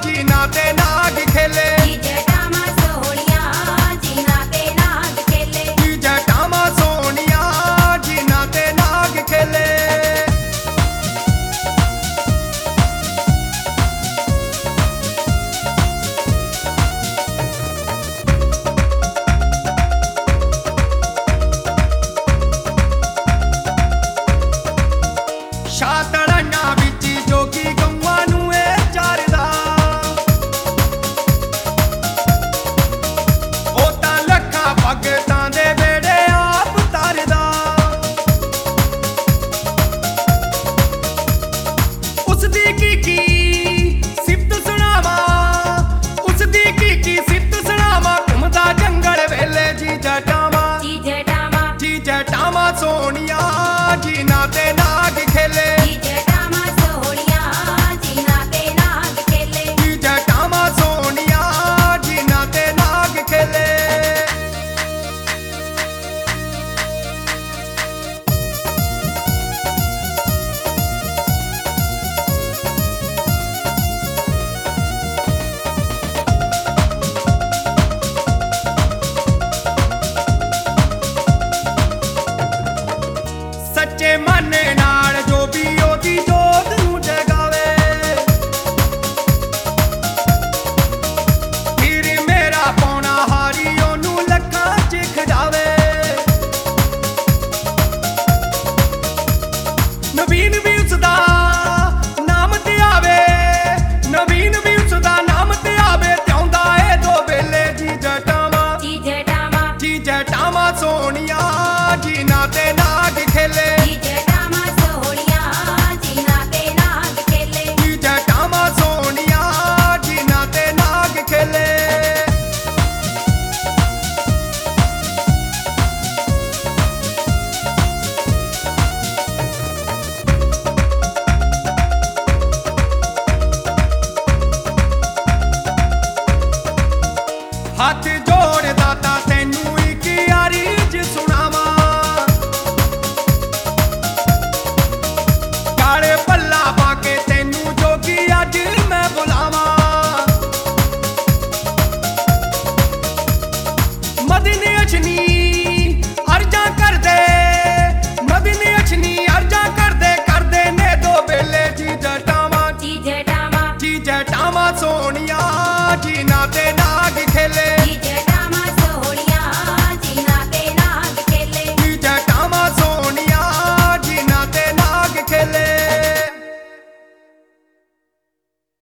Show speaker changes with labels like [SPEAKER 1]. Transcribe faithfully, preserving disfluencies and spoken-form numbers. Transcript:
[SPEAKER 1] जीना ते नाग खेले
[SPEAKER 2] जी जटामा सोहणिया जीना ते नाग खेले
[SPEAKER 1] जी जटामा सोहणिया जीना ते नाग खेले शातड़ाना विच जोगी गौवां नूं ए चारदा ओ तां लखां भगतां दे बेड़े आप तारदा उस दी की की सिफत सुणावां उस दी की की सिफत सुणावां घुमदा जंगल वेले जी जटामा
[SPEAKER 2] जी जटामा
[SPEAKER 1] जी जटामा सोहणिया जीना ते नाग खेले
[SPEAKER 2] जी जटामा सोहणिया जीना ते नाग खेले
[SPEAKER 1] जी जटामा सोहणिया जीना ते नाग खेले सच्चे मन नाल जो भी ओदी जोत नूं जगावे फिर मेरा पौना हारी ओनू लखां च खजावे नवीन भी उसदा नाम ते आवे नवीन भी उसदा नाम ते आवे त्योंदा ए दो बेले जी जटामा
[SPEAKER 2] जी जटामा
[SPEAKER 1] जी जटामा सोहणिया जीना ते नाग खेले
[SPEAKER 2] जी जटामा सोहणिया जीना ते नाग खेले
[SPEAKER 1] जी जटामा सोहणिया जीना ते नाग खेले हथ जोड़ दाता तैनू एक यारी च सुनावा काले पल्ला पाके तैनू जोगी अज मैं बुलावा मदनी अशनी